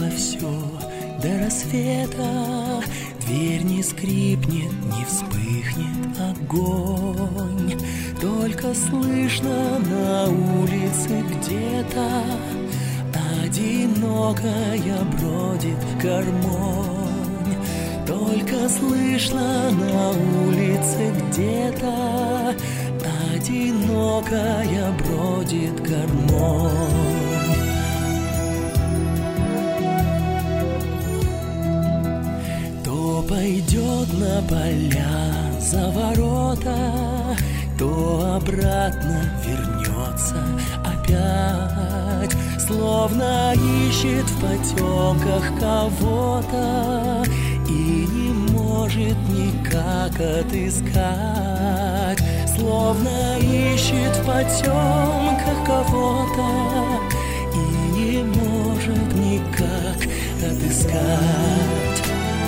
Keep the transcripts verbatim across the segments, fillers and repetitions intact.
все до рассвета, дверь не скрипнет, не вспыхнет огонь. Только слышно на улице где-то одинокая бродит гармонь. Только слышно на улице где-то одинокая бродит гармонь. То пойдет на поля за ворота, то обратно вернется опять, словно ищет в потемках кого-то и не может никак отыскать. Словно ищет в потемках кого-то и не может никак отыскать.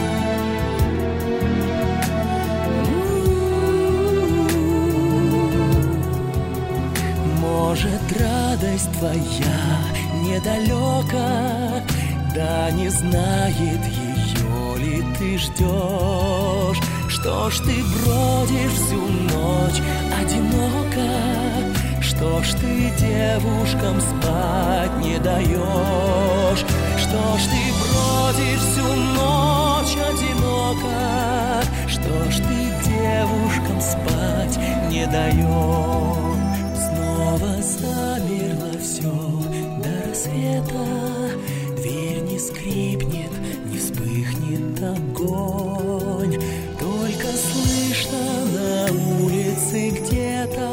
Может, радость твоя недалека, да не знает ее ли ты ждешь. Что ж ты бродишь всю ночь одиноко, что ж ты девушкам спать не даешь? Что ж ты бродишь всю ночь одиноко, что ж ты девушкам спать не даешь? Снова замерло все до рассвета, дверь не скрипнет, не вспыхнет огонь. Только слышно на улице где-то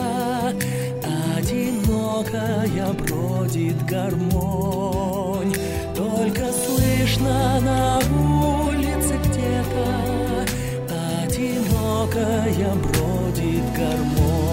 одинокая бродит гармонь. Только слышно на улице где-то одинокая бродит гармонь.